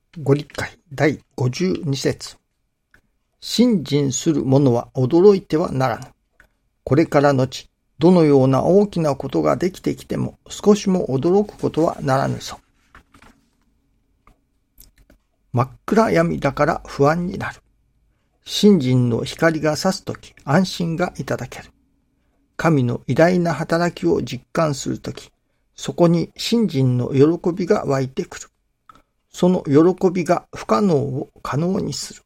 ご理解第52節。信心する者は驚いてはならぬ。これからのち、どのような大きなことができてきても少しも驚くことはならぬぞ。真っ暗闇だから不安になる。信心の光が差すとき安心がいただける。神の偉大な働きを実感するとき、そこに信心の喜びが湧いてくる。その喜びが不可能を可能にする。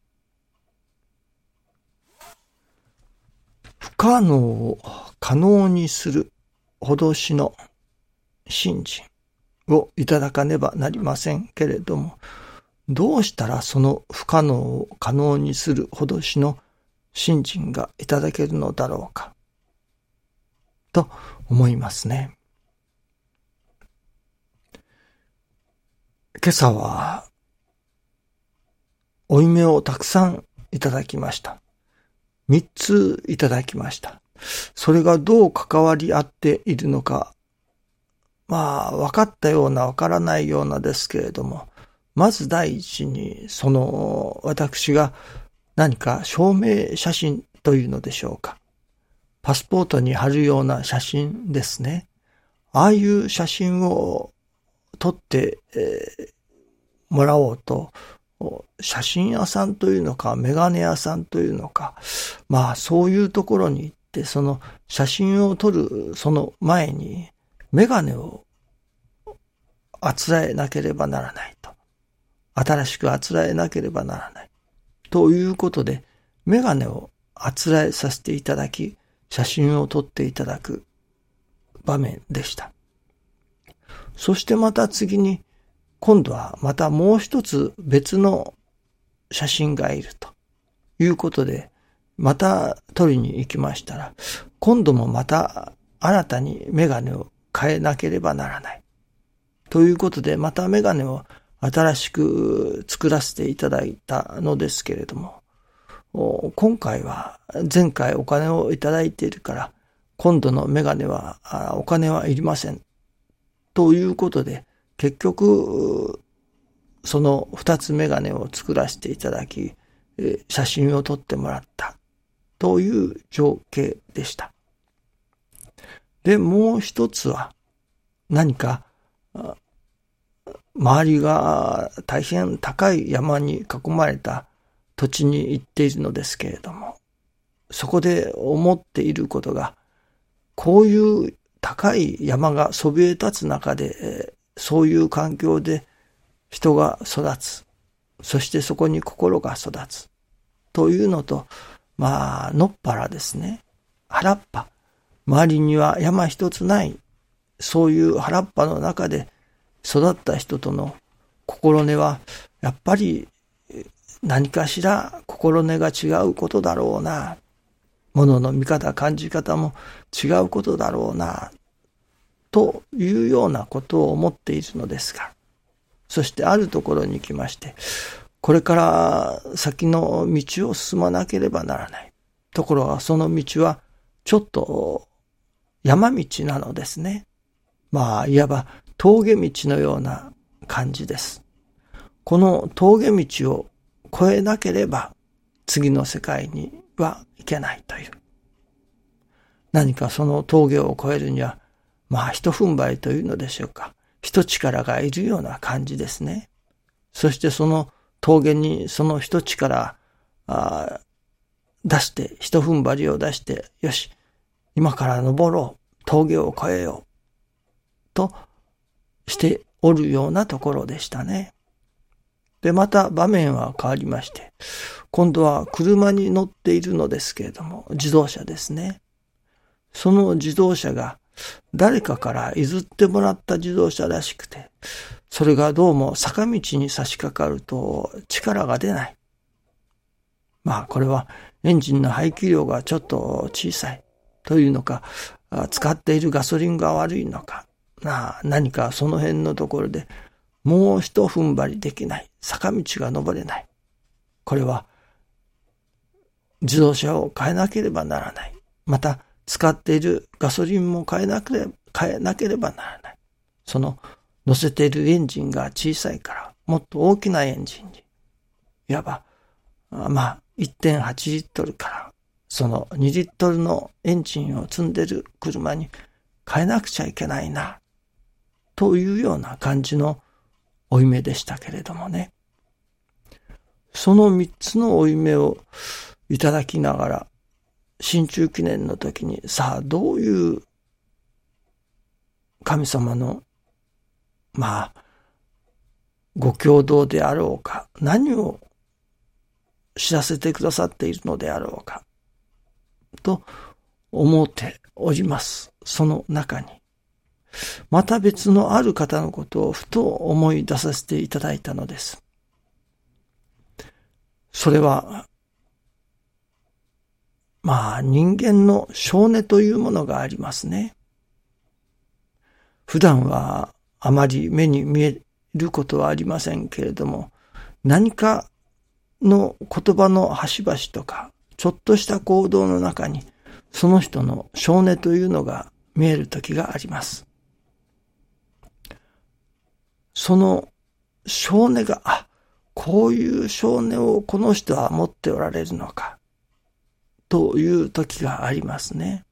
不可能を可能にするほどしの信心をいただかねばなりませんけれども、どうしたらその不可能を可能にするほどしの信心がいただけるのだろうかと思いますね。今朝はお夢をたくさんいただきました。3ついただきました。それがどう関わり合っているのか、分かったような分からないようなですけれども、まず第一に私が何か証明写真というのでしょうか。パスポートに貼るような写真ですね。ああいう写真を撮ってもらおうと、写真屋さんというのか、メガネ屋さんというのか、そういうところに行って、その写真を撮るその前に、メガネをあつらえなければならないと。新しくあつらえなければならない。ということで、メガネをあつらえさせていただき、写真を撮っていただく場面でした。そしてまた次に、今度はまたもう一つ別の写真がいるということで、また撮りに行きましたら、今度もまた新たにメガネを変えなければならない。ということで、またメガネを新しく作らせていただいたのですけれども、今回は前回お金をいただいているから、今度のメガネはお金はいりません。ということで、結局、その2つメガネを作らせていただき、写真を撮ってもらったという情景でした。で、もう一つは何か周りが大変高い山に囲まれた土地に行っているのですけれども、そこで思っていることが、こういう高い山がそびえ立つ中で、そういう環境で人が育つ。そしてそこに心が育つ。というのと、のっぱらですね。原っぱ。周りには山一つない。そういう原っぱの中で育った人との心根は、やっぱり何かしら心根が違うことだろうな。物の見方、感じ方も違うことだろうな。というようなことを思っているのですが、そしてあるところに来まして、これから先の道を進まなければならない。ところがその道はちょっと山道なのですね。いわば峠道のような感じです。この峠道を越えなければ次の世界には行けないという。何かその峠を越えるには、一踏ん張りというのでしょうか。一力がいるような感じですね。そしてその峠にその一力出して、一踏ん張りを出して、よし、今から登ろう、峠を越えよう、としておるようなところでしたね。で、また場面は変わりまして、今度は車に乗っているのですけれども、自動車ですね。その自動車が誰かから譲ってもらった自動車らしくて、それがどうも坂道に差し掛かると力が出ない。これはエンジンの排気量がちょっと小さいというのか、使っているガソリンが悪いのか、何かその辺のところでもう一踏ん張りできない。坂道が登れない。これは自動車を変えなければならない。また使っているガソリンも変えなければならない。その乗せているエンジンが小さいから、 もっと大きなエンジンに、いわば、1.8 リットルから、その2リットルのエンジンを積んでる車に変えなくちゃいけないな、というような感じの負い目でしたけれどもね。その3つの負い目をいただきながら、新中記念の時に、さあどういう神様の、ご教導であろうか、何を知らせてくださっているのであろうか、と思っております。その中に。また別のある方のことをふと思い出させていただいたのです。それは、人間の性根というものがありますね。普段はあまり目に見えることはありませんけれども、何かの言葉の端々とか、ちょっとした行動の中に、その人の性根というのが見える時があります。その性根が、こういう性根をこの人は持っておられるのか、という時がありますね。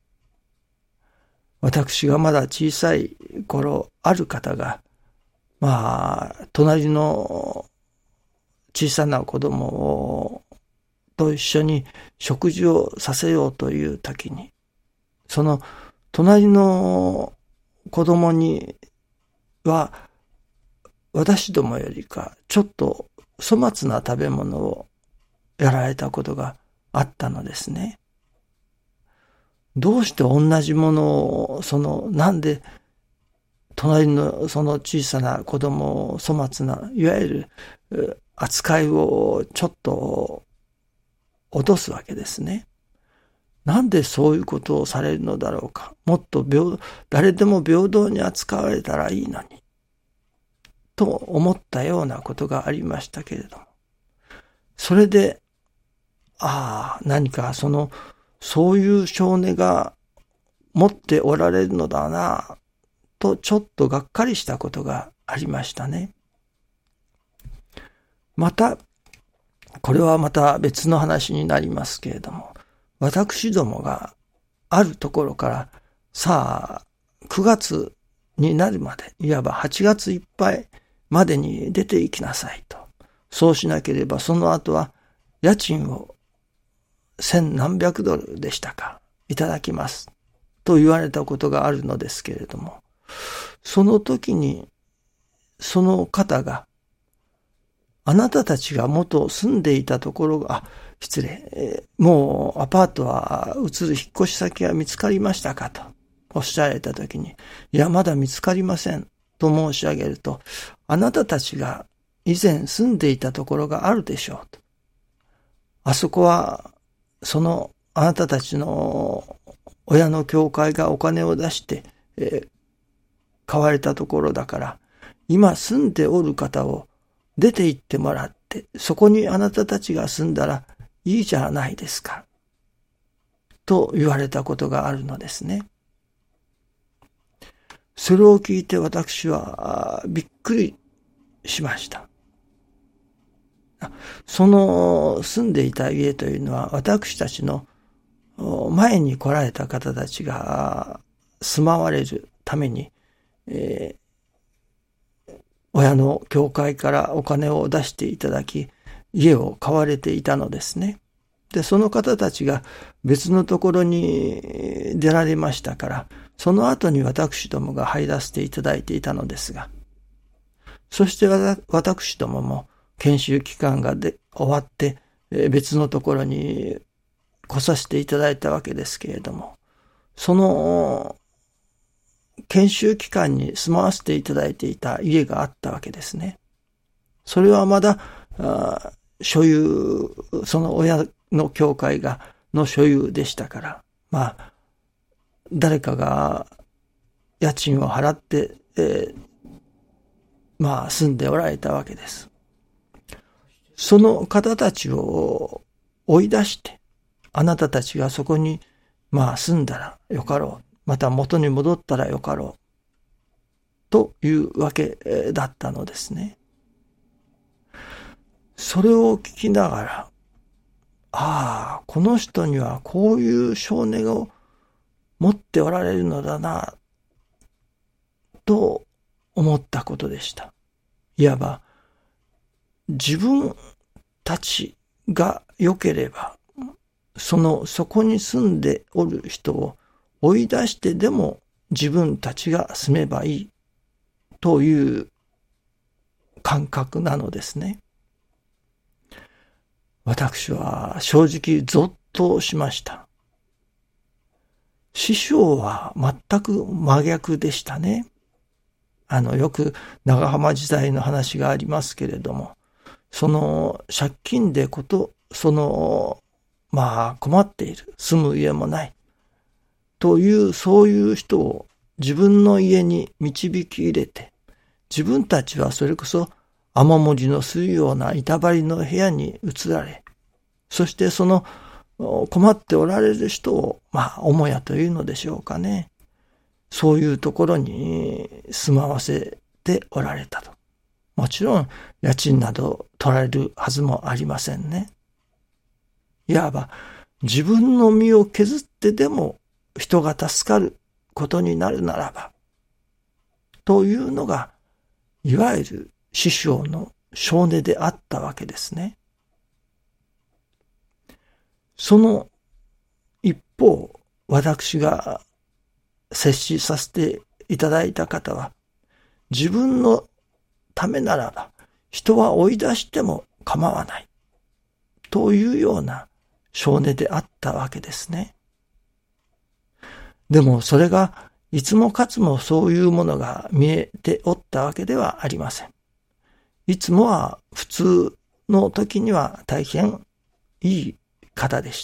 私がまだ小さい頃、ある方が、隣の小さな子供と一緒に食事をさせようという時に、その隣の子供には、私どもよりかちょっと粗末な食べ物をやられたことがあったのですね。どうして同じものを、なんで隣のその小さな子供を粗末な、いわゆる扱いをちょっと落とすわけですね。なんでそういうことをされるのだろうか。もっと誰でも平等に扱われたらいいのに。と思ったようなことがありましたけれども。それで、何かそういう性根が持っておられるのだな、とちょっとがっかりしたことがありましたね。また、これはまた別の話になりますけれども、私どもがあるところから、さあ、9月になるまで、いわば8月いっぱいまでに出て行きなさいと。そうしなければその後は家賃を千何百ドルでしたか、いただきます。と言われたことがあるのですけれども、その時にその方が、あなたたちが元住んでいたところが、失礼、もうアパートは移る引っ越し先は見つかりましたかとおっしゃられた時に、いやまだ見つかりませんと申し上げると、あなたたちが以前住んでいたところがあるでしょうと。あそこはあなたたちの親の教会がお金を出して、買われたところだから、今住んでおる方を出て行ってもらって、そこにあなたたちが住んだらいいじゃないですか。と言われたことがあるのですね。それを聞いて私はびっくりしました。その住んでいた家というのは、私たちの前に来られた方たちが住まわれるために、親の教会からお金を出していただき、家を買われていたのですね。で、その方たちが別のところに出られましたから、その後に私どもが入らせていただいていたのですが、そして私どもも研修期間が終わって、別のところに来させていただいたわけですけれども、その研修期間に住まわせていただいていた家があったわけですね。それはまだ所有、その親の教会の所有でしたから、誰かが家賃を払って、住んでおられたわけです。その方たちを追い出して、あなたたちがそこに住んだらよかろう。また元に戻ったらよかろう。というわけだったのですね。 それを聞きながら、ああ、この人にはこういう性根を持っておられるのだな、と思ったことでした。いわば、自分たちが良ければ、そこに住んでおる人を追い出してでも自分たちが住めばいいという感覚なのですね。私は正直ゾッとしました。師匠は全く真逆でしたね。よく長浜時代の話がありますけれども、その借金で困っている、住む家もないというそういう人を自分の家に導き入れて、自分たちはそれこそ雨漏りのするような板張りの部屋に移られ、そしてその困っておられる人を母屋というのでしょうかね、そういうところに住まわせておられたと。もちろん家賃など取られるはずもありませんね。いわば自分の身を削ってでも人が助かることになるならば、というのがいわゆる師匠の性根であったわけですね。その一方、私が接しさせていただいた方は、自分のためならば人は追い出しても構わないというような性根であったわけですね。でもそれがいつもかつもそういうものが見えておったわけではありません。いつもは普通の時には大変いい方でした。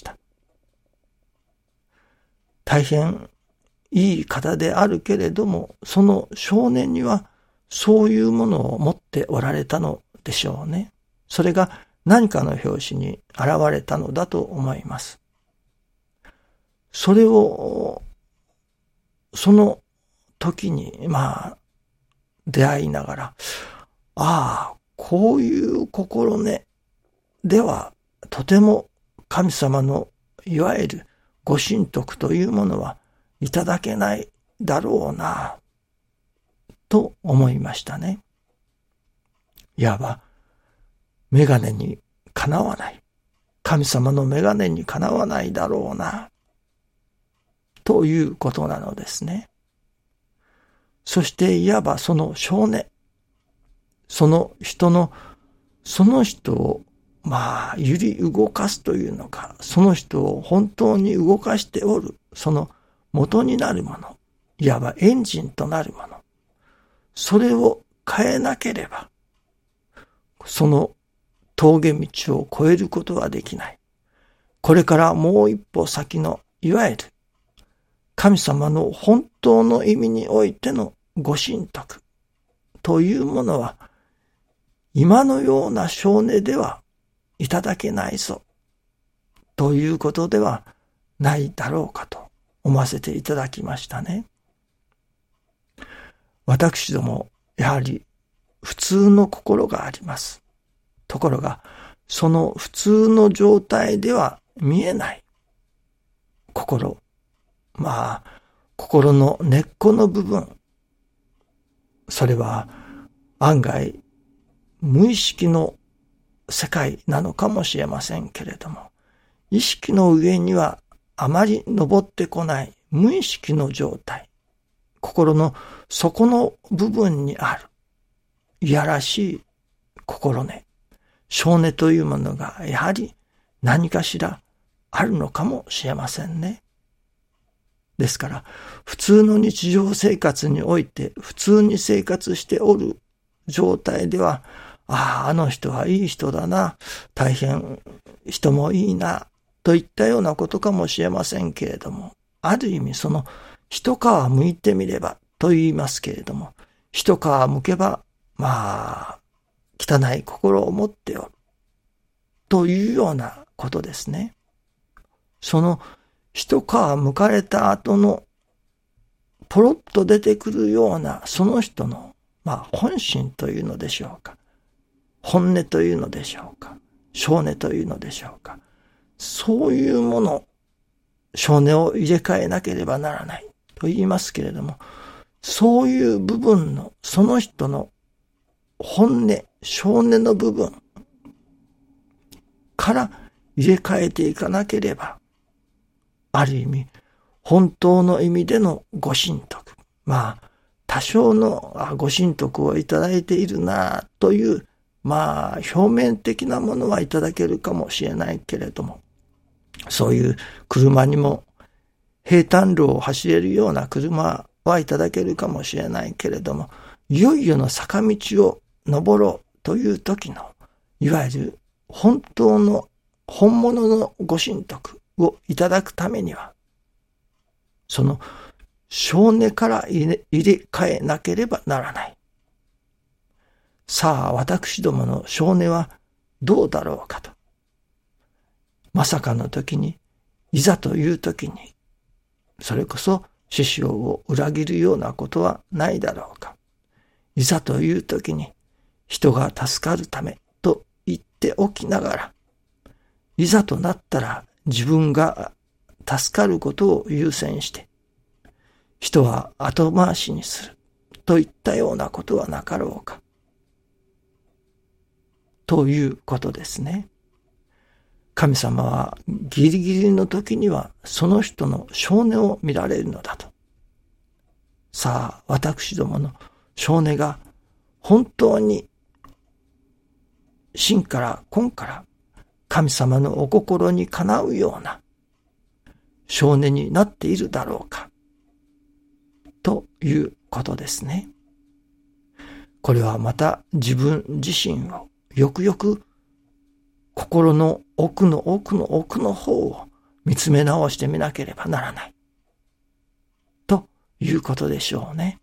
大変いい方であるけれども、その少年にはそういうものを持っておられたのでしょうね。それが何かの拍子に現れたのだと思います。それを、その時に、出会いながら、こういう心根では、とても神様のいわゆるご神徳というものはいただけないだろうな、と思いましたね。いわば、メガネにかなわない。神様のメガネにかなわないだろうな、ということなのですね。そしていわばその性根、その人を揺り動かすというのか、その人を本当に動かしておる、その元になるもの、いわばエンジンとなるもの、それを変えなければ、その峠道を越えることはできない。これからもう一歩先の、いわゆる神様の本当の意味においてのご神徳というものは、今のような性根ではいただけないぞ、ということではないだろうかと思わせていただきましたね。私ども、やはり普通の心があります。ところが、その普通の状態では見えない心。心の根っこの部分。それは案外無意識の世界なのかもしれませんけれども、意識の上にはあまり登ってこない無意識の状態。心の底の部分にあるいやらしい心根。性根というものがやはり何かしらあるのかもしれませんね。ですから、普通の日常生活において普通に生活しておる状態では、あの人はいい人だな、大変人もいいな、といったようなことかもしれませんけれども、ある意味その一皮むいてみればと言いますけれども、一皮むけば、汚い心を持っておる、というようなことですね。その一皮剥かれた後のポロッと出てくるようなその人の本心というのでしょうか。 本音というのでしょうか。性根というのでしょうか。そういうもの、性根を入れ替えなければならないと言いますけれども、そういう部分の、その人の本音、性根の部分から入れ替えていかなければ、ある意味、本当の意味でのご神徳。多少のご神徳をいただいているなという、表面的なものはいただけるかもしれないけれども、そういう車にも平坦路を走れるような車はいただけるかもしれないけれども、いよいよの坂道を登ろうという時の、いわゆる本当の本物のご神徳をいただくためには、その性根から入れ替えなければならない。さあ、私どもの性根はどうだろうかと。まさかの時に、いざという時に、それこそ師匠を裏切るようなことはないだろうか。いざという時に、人が助かるためと言っておきながら、いざとなったら自分が助かることを優先して、人は後回しにするといったようなことはなかろうか。ということですね。神様はギリギリの時にはその人の性根を見られるのだと。さあ、私どもの性根が本当に真から根から神様のお心にかなうような性根になっているだろうか。ということですね。これはまた自分自身をよくよく心の奥の奥の奥の方を見つめ直してみなければならない。ということでしょうね。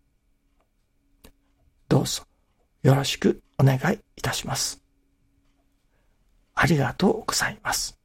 どうぞよろしくお願いいたします。ありがとうございます。